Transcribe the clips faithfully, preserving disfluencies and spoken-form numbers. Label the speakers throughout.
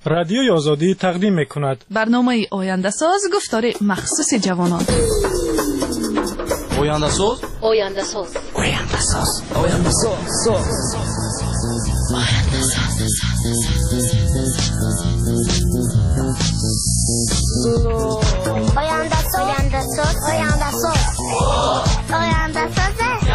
Speaker 1: رادیوی آزادی تقدیم میکند.
Speaker 2: برنامه آینده ساز گفتار مخصوص جوانان.
Speaker 3: آینده ساز
Speaker 4: آینده ساز
Speaker 3: آینده ساز آینده ساز
Speaker 4: آینده ساز آینده ساز آینده ساز آینده ساز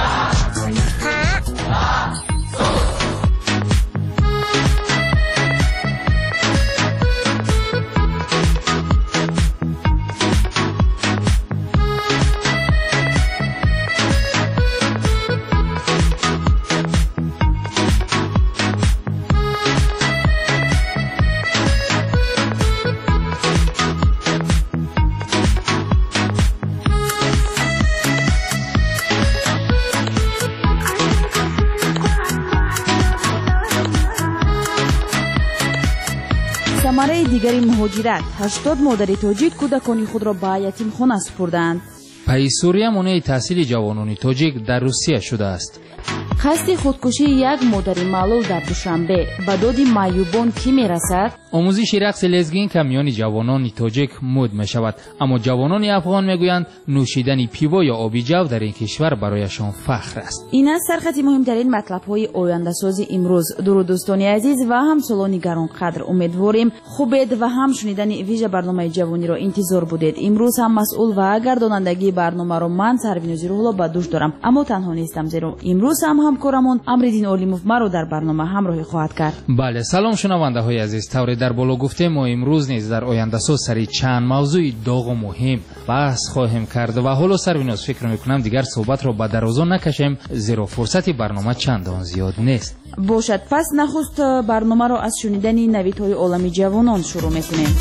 Speaker 5: ثمره دیگری مهاجرت. هشتاد مادر تاجیک کودکان خود را به یتیمخانه سپردند.
Speaker 6: پای سوریه مانع تحصیل جوانان تاجیک در روسیه شده است.
Speaker 5: قصد خودکشی یک مادر معلول در دوشنبه به داد معیوبان کی میرسد؟
Speaker 6: آموزش رقص لزگین که میان جوانان تاجیک مد می شود، اما جوانان افغان میگویند نوشیدن پیوا یا آبی جو در این کشور برایشان فخر است.
Speaker 5: این است سرخط مهمترین مطلب های آینده سازی امروز. درود دوستان عزیز و همسالان گرانقدر، امیدواریم خوبید و هم شنیدن ویژه برنامه جوانی را انتظار بودید. امروز هم مسئول و گردانندگی برنامه را من سروینوزی روحلا به دوش دارم، اما تنها نیستم، زیرا امروز هم همکارمون امردین اولیموف مرا در برنامه همراهی خواهد کرد.
Speaker 6: بله، سلام شنونده های عزیز. طور در بالا گفته ما امروز نیز در آینده ساز سری چند موضوع داغ و مهم بحث خواهیم کرد و حالا سروینوز فکر میکنم دیگر صحبت را به درازا نکشیم، زیرا فرصت برنامه چندان زیاد نیست.
Speaker 5: باشد، پس نخست برنامه را از شنیدن نویدهای عالمی جوانان شروع میکنیم.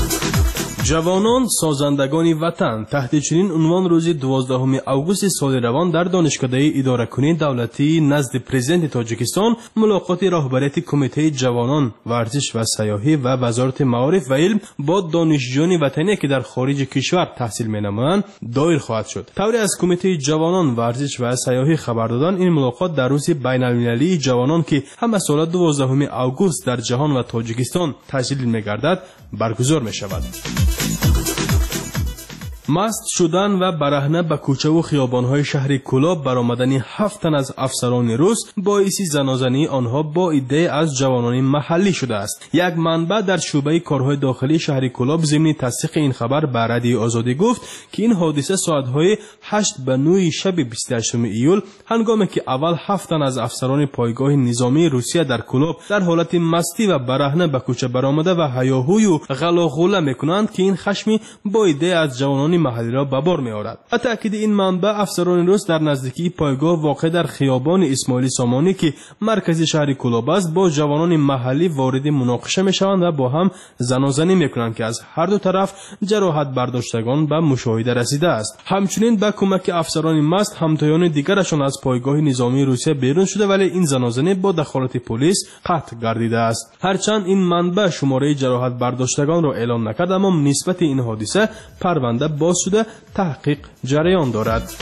Speaker 7: جوانان سازندگان وطن تحت چنین عنوان روز دوازدهم اوگوست سال روان در دانشکده اداره‌کنی دولتی نزد پرزیدنت تاجیکستان ملاقات رهبریت کمیته جوانان ورزش و سیاحی و وزارت معارف و علم با دانشجویان وطنی که در خارج کشور تحصیل می‌نمایند دایر خواهد شد. طوری از کمیته جوانان ورزش و سیاحی خبر دادن این ملاقات در روز بین‌المللی جوانان که همه سال دوازدهم اوگوست در جهان و تاجیکستان تحصیل می‌گردد برگزار می‌شود. مست شدن و برهنه به کوچه و خیابان‌های شهر کلاب برآمدن هفت تن از افسران روس باعث زنازنی آنها با ایده از جوانان محلی شده است. یک منبع در شعبه کارهای داخلی شهر کلاب ضمن تصدیق این خبر به رادیو آزادی گفت که این حادثه ساعت‌های هشت به نه شب بیست و هشتم ایول هنگامی که اول هفت تن از افسران پایگاه نظامی روسیه در کلاب در حالت مستی و برهنه به کوچه برآمده و هیاهوی و غلاغوله می‌کنند که این خشمی با ایده از جوانان محلی را به بار می آورد. به تأکید این منبع افسران روس در نزدیکی پایگاه واقع در خیابان اسماعیل سامانی که مرکز شهر کلاب است با جوانان محلی وارد مناقشه می شوند و با هم زنازنی می کنند که از هر دو طرف جراحت برداشتگان به مشاهده رسیده است. همچنین به کمک افسران مست همتایان دیگرشان از پایگاه نظامی روسیه بیرون شده، ولی این زنازنه با دخالت پلیس قطع گردیده است. هرچند این منبع شماره جراحت برداشتگان را اعلام نکرد، اما نسبت این حادثه پرونده باز شده تحقیق جریان دارد.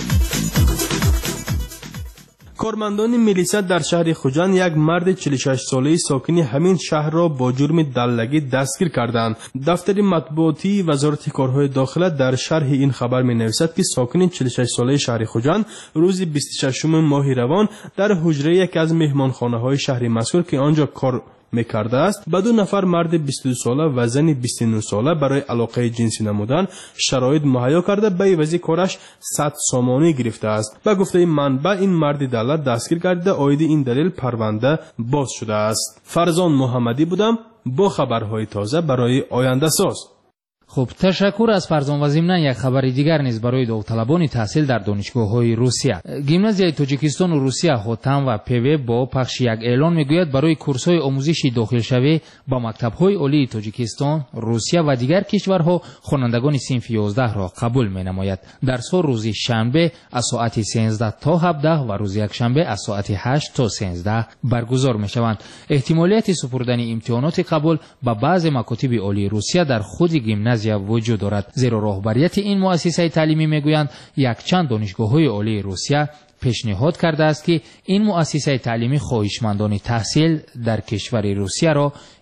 Speaker 7: کارمندان میلیسا در شهر خوجند یک مرد چهل و شش ساله ساکن همین شهر را با جرم دلگی دستگیر کردند. دفتر مطبوعاتی وزارت کارهای داخله در شرح این خبر می نویسد که ساکن چهل و شش ساله شهر خوجند روز بیست و ششم ماه روان در حجره یکی از مهمانخانه های شهر مذکور که آنجا کار میکرده است به دو نفر مرد بیست و دو ساله و زن بیست و نه ساله برای علاقه جنسی نمودن شرایط مهیا کرده به عوض کارش صد سامانی گرفته است. به گفته منبع این مرد دولت دستگیر گردیده، عاید این دلیل پرونده باز شده است. فرزان محمدی بودم با خبرهای تازه برای آینده ساز.
Speaker 6: خب، تشکر از فرزان و ضمن یک خبر دیگر نیز برای داوطلبان تحصیل در دانشگاه‌های روسیه. گیمنازیای تاجیکستان و روسیه خوتم و پیوی با پخش یک اعلان میگوید برای کورس‌های آموزشی داخل شوی با مکتب‌های عالی تاجیکستان، روسیه و دیگر کشورها خوانندگان صنف یازده را قبول می‌نماید. درس‌ها روز شنبه از ساعت سیزده تا هفده و روز یکشنبه از ساعت هشت تا سیزده برگزار می‌شوند. احتمالیت سپردن امتحانات قبول به بعض مکاتب عالی روسیه در خود گیمنازیا وجود دارد، زیرا رهبریت این مؤسسه تعلیمی میگویند یک چند دانشگاه‌های عالی روسیه پیشنهاد کرده است که این مؤسسه تعلیمی خواهشمندان تحصیل در کشور روسیه را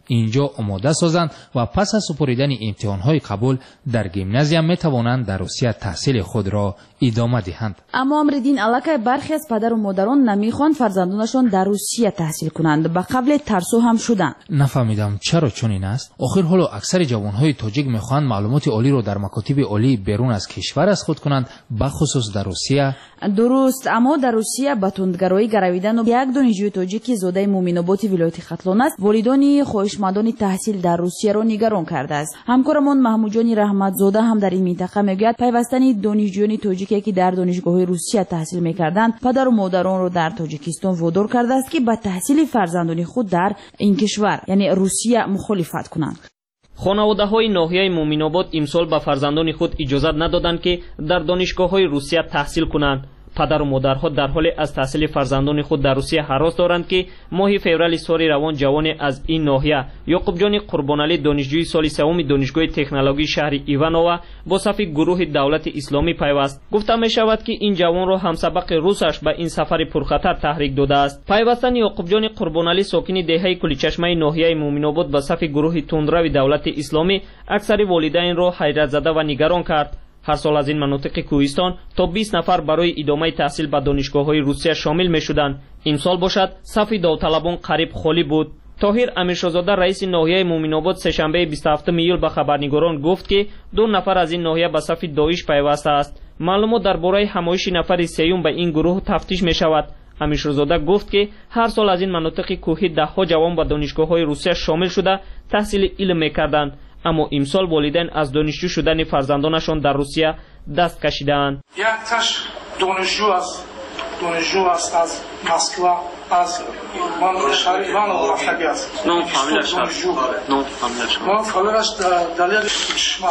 Speaker 6: اینجا آماده سازند و پس از سپریدن امتحانهای قبول در گیمنازیوم می توانند در روسیه تحصیل خود را ادامه دهند.
Speaker 5: اما امردین علاقه برخی از پدر و مادران نمیخوان فرزندانشان در روسیه تحصیل کنند، به قبل ترسو هم شدند.
Speaker 6: نفهمیدم چرا چنین است. آخر حالا اکثر جوانهای تاجیک میخواهند معلومات عالی را در مکاتب عالی بیرون از کشور از خود کنند، بخصوص در روسیه.
Speaker 5: درست، اما در روسیه به تندگرایی گرویدن و یک دانشجوی تاجیکی زاده مومین‌آباد ولایت ختلان است، والدان خواهشمندان تحصیل در روسیه را نگران کرده است. همکارمان محمود جان رحمتزاده هم در این منطقه میگوید پیوستن دانشجویان تاجیکی که در دانشگاه روسیه تحصیل میکردند پدر و مادران را در تاجیکستان وادار کرده است که به تحصیل فرزندان خود در این کشور یعنی روسیه مخالفت کنند.
Speaker 8: خانواده‌های ناحیه مومین‌آباد امسال به فرزندان خود اجازه ندادند که در دانشگاه‌های روسیه تحصیل کنند. پدر و مادرها در حال از تحصیل فرزندان خود در روسیه هراس دارند که ماه فوریه سال روان جوان از این ناحیه یعقوب جان قربانعلی دانشجوی سال سوم دانشگاه تکنولوژی شهر ایوانووا با صف گروه دولت اسلامی پیوست. گفته می شود که این جوان را همسبق روسش به این سفر پرخطر تحریک داده است. پیوستن یعقوب جان قربانعلی ساکن دهه کلیچشمه ناحیه مومین‌آباد به صف گروه تندرو دولت اسلامی اکثر والدین را حیرت زده و نگران کرد. هر سال از این مناطق کوهستان تا بیست نفر برای ادامه تحصیل به دانشگاه‌های روسیه شامل می‌شدند. این سال باشد صف داوطلبان قریب خالی بود. طاهر امیرشاهزاده رئیس ناحیه مومین‌آباد سه‌شنبه بیست و هفتم ایول به خبرنگاران گفت که دو نفر از این ناحیه به صف داعش پیوسته است. معلومات درباره همایش نفر سوم به این گروه تفتیش می‌شود. امیرشاهزاده گفت که هر سال از این مناطق کوهی ده‌ها جوان به دانشگاه‌های روسیه شامل شده تحصیل علم می‌کردند. اما امسال والدین از دانشجو شدن فرزندانشان در روسیه دست کشیدند.
Speaker 9: یک تاش دانشجو است دانشجو است از مسکو از من شهر ایوانووا رفتگی است.
Speaker 8: نام فامیلش نام فامیلش
Speaker 9: نام فامیلش دلیل شما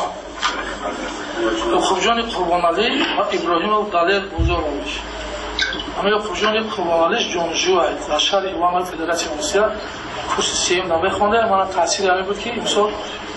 Speaker 9: یعقوب جان قربانعلی و ابراهیم دلیل بزرگش. اما یعقوب جان قربانعلی دانشجو است در شهر ایوانووا فدراسیون روسیه کورس سیم نام خوانده. من تحصیل یعنی بود که امسال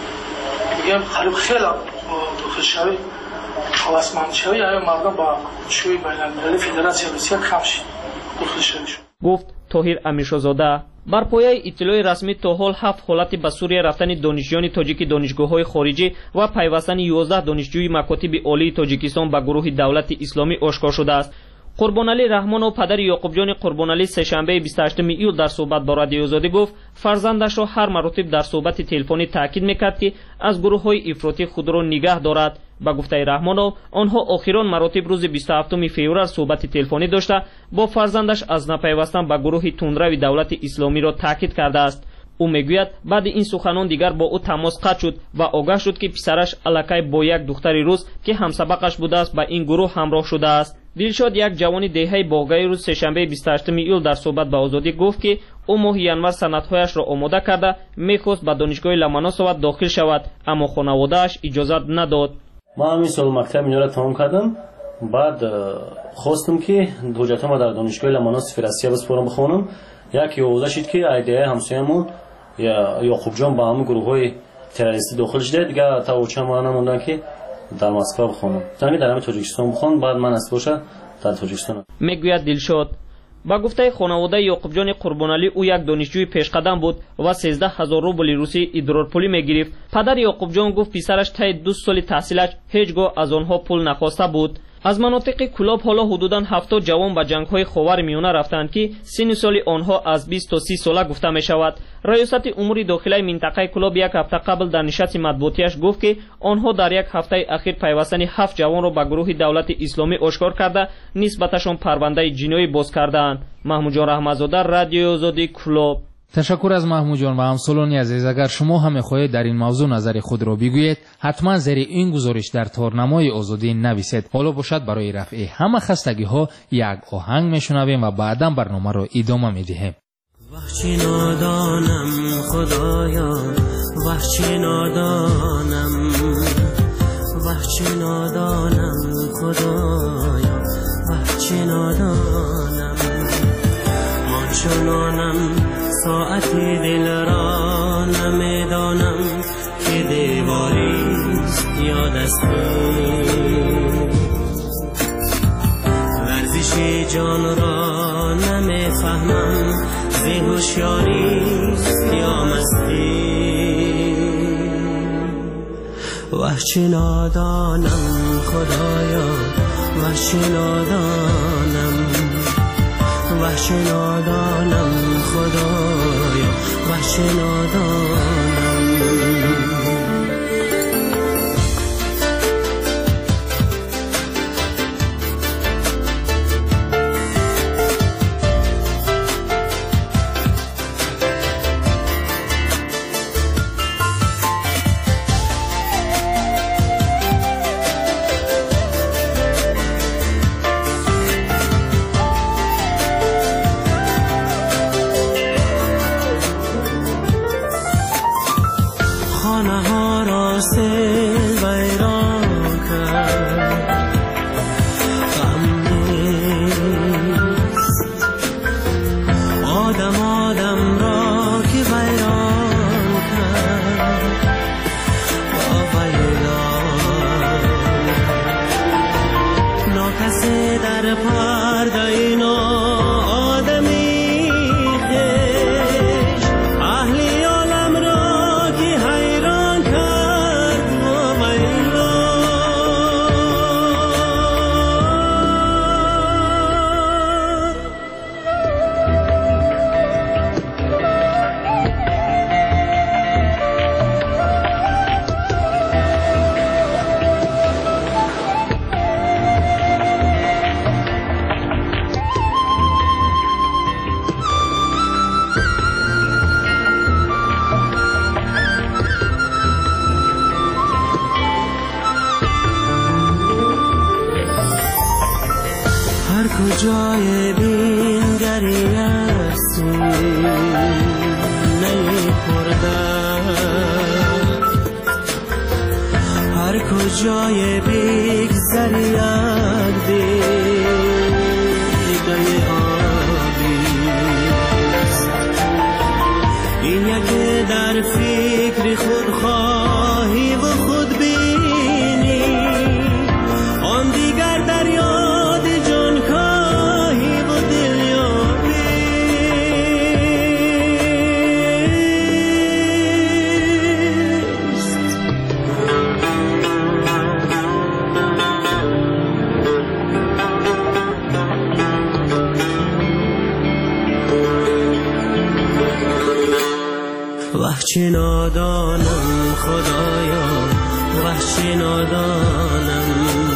Speaker 9: میگم قریب خیلی داخل شوی خواستمند شوی یا مردم با شوی بین‌المللی فدراسیون روسیه کم شد داخل شوی شد.
Speaker 8: گفت طاهر امیرشاهزاده. بر پایه اطلاع رسمی تا حال هفت حالت به سوریه رفتن دانشجویان تاجیک دانشگاه‌های خارجی و پیوستن یازده دانشجوی مکاتب عالی تاجیکستان به گروه دولت اسلامی آشکار شده است. قربانعلی رحمان و پدر یعقوب جان قربانعلی سه‌شنبه بیست و هشتم ایول در صحبت با رادیو آزادی گفت فرزندش را هر مرتبه در صحبت تلفنی تاکید میکرد که از گروه‌های افراطی خود را نگاه دارد. با گفته رحمان آنها آخرین مرتبه روز بیست و هفتم فوریه صحبت تلفنی داشته با فرزندش از نپیوستن به گروه تندرو دولت اسلامی را تاکید کرده است. او میگوید بعد این سخنان دیگر با او تماس قطع شد و آگاه شد که پسرش الکی با یک دختر روس که همسبقش بوده است به این گروه همراه شده است. دلشاد یک جوان دهه باغی روز سه‌شنبه بیست و هشتم ایول در صحبت با آزادی گفت که او ماه ینور سندهایش را آماده کرده میخواست به دانشگاه لمانوسوف داخل شود اما خانواده‌اش اجازه نداد.
Speaker 10: من همین سال مکتب اینجا را تمام کردم. بعد خواستم که حجتم در دانشگاه لمانوسوف روسیه بسپارم بخونم. یک یوزه شد که ایده همسایه‌مون یا یعقوب جان با همه گروه‌های تروریستی داخل شده دیگه تا اوچه ما نموندن که در مسکو بخونم. زنگ در همه تاجیکستان بخونم بعد من است باشه در تاجیکستان.
Speaker 8: میگوید دلشاد. با گفته خانواده یعقوب جان قربانعلی او یک دانشجوی پیشقدم بود و سیزده هزار روبل روسی ادرارپولی میگرفت. پدر یعقوب جان گفت پسرش طی دو سال تحصیلش هیچگاه از آنها پول نخواسته بود. از مناطق کلاب حالا حدوداً هفتاد جوان به جنگ‌های خاور میانه رفتند که سن سال آنها از بیست تا سی ساله گفته می شود. ریاست امور داخلی منطقه کلاب یک هفته قبل در نشست مطبوعاتیش گفت که آنها در یک هفته اخیر پیوستن هفت جوان را به گروه دولت اسلامی آشکار کرده نسبتشان پرونده جنایی باز کردند. محمود جان رحمتزاده، رادیو آزادی کلاب.
Speaker 6: تشکر از محمود جان و همسالان عزیز. اگر شما هم می‌خواهید در این موضوع نظر خود را بگویید حتما زیر این گزارش در تارنمای آزادی نویسید. حالا باشد برای رفع همه خستگی‌ها یک آهنگ میشنویم و بعداً برنامه را ادامه می‌دهیم.
Speaker 11: وحشی نادانم خدایا وحشی نادانم وحشی نادانم خدایا وحشی نادانم من چنانم ساعتی دل را نمیدانم که دیواری یا دستور ورزش جان را نمیفهمم ز بی هوشیاری یا مستی وحشی نادانم خدایا وحشی نادانم وحشی نادانم خدایا وحشی نادانم کجای بینگری هستی نیپردم هر کجای بگذری یک دیده آبیست این یکی در فکر خود خواهی و خود بینی آن دیگر در یاد جان کاهی و دل یابیست وحشی نادانم خدایا وحشی نادانم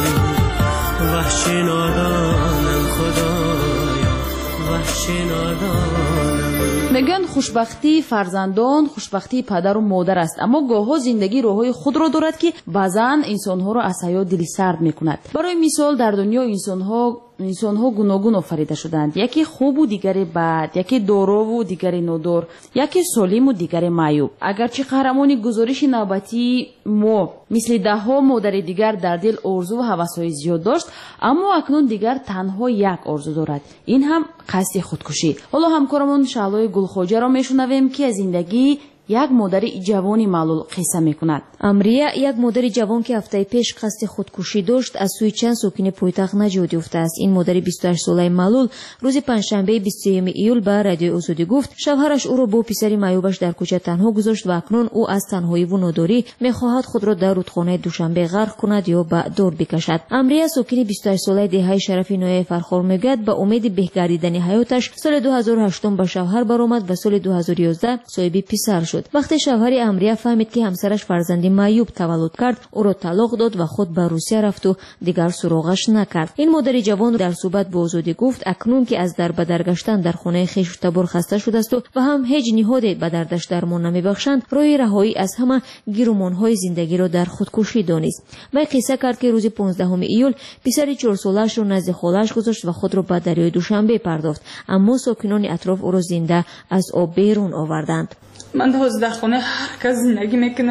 Speaker 11: وحشی نادانم خدایا وحشی نادانم.
Speaker 5: میگن خوشبختی فرزندان خوشبختی پدر و مادر است، اما گاه‌ها زندگی راههای خود را دارد که بعضاً انسان‌ها را از حیا دل سرد می‌کند. برای مثال در دنیا انسان‌ها انسان‌ها گوناگون آفریده شدند، یکی خوب و دیگری بد، یکی دارا و دیگری نادار، یکی سالم و دیگری معیوب. اگرچه قهرمان گزارش نوبتی ما مثل ده‌ها مادر دیگر در دل آرزو و هوس‌های زیاد داشت، اما اکنون دیگر تنها یک آرزو دارد، این هم قصد خودکشی. حالا همکارمون شعلای گلخواجه را میشنویم که از زندگی یک مادر جوانی معلول قصه میکند.
Speaker 12: امریه یک مادر جوان که هفته پیش قصد خودکشی داشت از سوی چند ساکن پایتخت نجات یافته است. این مادر بیست و هشت ساله معلول روز پنجشنبه بیست و سوم ایول به رادیو آزادی گفت شوهرش او را با پسری معیوبش در کوچه تنها گذاشت و اکنون او از تنهایی و ناداری میخواهد خود را در رودخانه دوشنبه غرق کند یا به دار بکشد. امریه ساکن بیست و هشت ساله دهه شرفی نویه فرخار میگوید به امید بهگردیدن حیاتش سال دو هزار و هشت به شوهر برآمد و سال دو هزار و یازده صاحب پسر شد. وقتی شوهر امریه فهمید که همسرش فرزندی معیوب تولد کرد، او را طلاق داد و خود به روسیه رفت و دیگر سراغش نکرد. این مادر جوان در صحبت با آزادی گفت اکنون که از در به در گشتن در خانه خویش تبر خسته شده است و هم هیچ نهادی به دردش درمان نمیبخشند، راه رهایی از همه گیرومانهای زندگی را در خودکشی دانست. و قصه کرد که روز پانزدهم ایول پسر چهار سالش را نزد خالش گذاشت و خود را به دریای دوشنبه پرداخت، اما ساکنان اطراف او را زنده از آب بیرون آوردند.
Speaker 13: من دوازده خانه هر کس زندگی میکنم،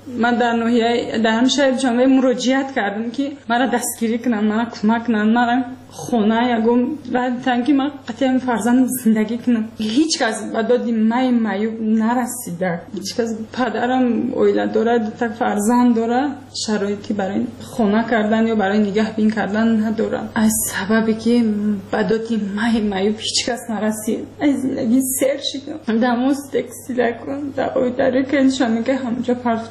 Speaker 13: من در ناحیه در همین شهر جامعه مراجعت کردم که مرا دستگیری کنن، مرا کمک کنن، مرا خونه یگم و تنکی من قطعا فرزند زندگی کنم. هیچ کس به دادی مای مایوب نرسیده. هیچ کس پدرم اویله داره، دو تا فرزند داره، شرایطی برای خونه کردن یا برای نگهبین کردن نداره. از سببی که به دادی مای مایوب هیچ کس نرسید. از زندگی سر شدم. دموز تکستیل کن. در اویداره که انشان میگه همونجا پرت